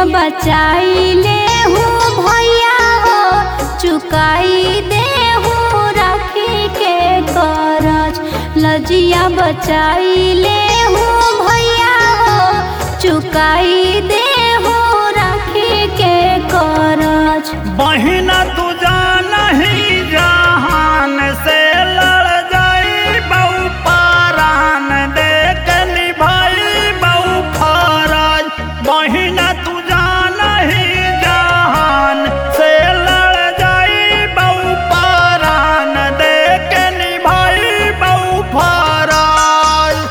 बचाई ले हूँ भैया हो, चुकाई दे हूँ राखी के करज। लजिया बचाई ले हूँ भैया हो, चुकाई दे हूँ राखी के करज। बहिना तू नहीं जहान से लड़ जाई बहु परान दे के निभाई बहु फरज। बहिना तू नहीं जहान से लड़ जाई बहु परान दे के निभाई बहु फरज।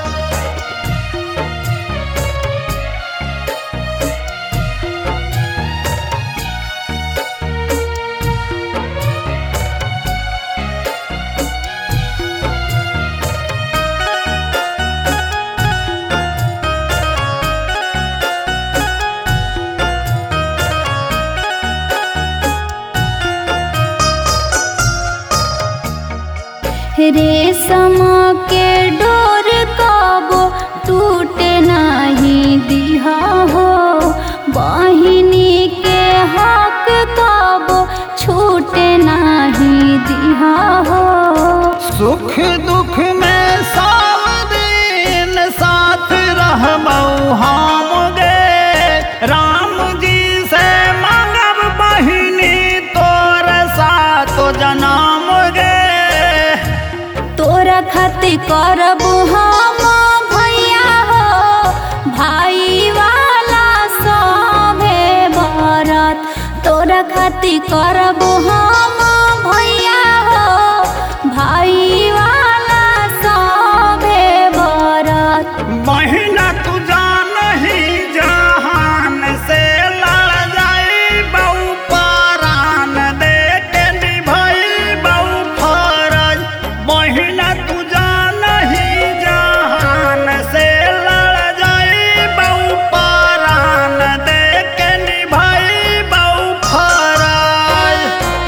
रेशम के डोर कबो टूटे नहीं दिहा हो, बहिनी के हक कबो छूटे नहीं दिहा हो। सुख दुख में सब दिन साथ रहबऊ हम गे, राम जी से मांगब बहिनी तोर साथ जन्म गे। तोरा खातिर करब हम भैया हो, भाई वाला सभे बरत। तोरा खातिर करब हम भैया हो, भाई वाला सभे बरत। बहिना तू नहीं जहान से लड़ जाई बहु परान दे के निभाई बहु फरज। बहिना तू नहीं जहान से लड़ जाई बहु परान दे के निभाई बहु फरज।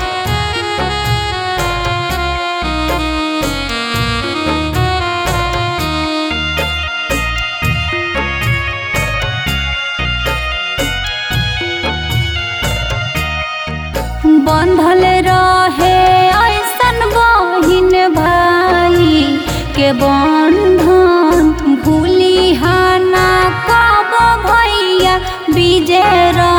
बंधल रहे ऐसन बहिन भाई के बंधन, भूली ना कब भैया विजय।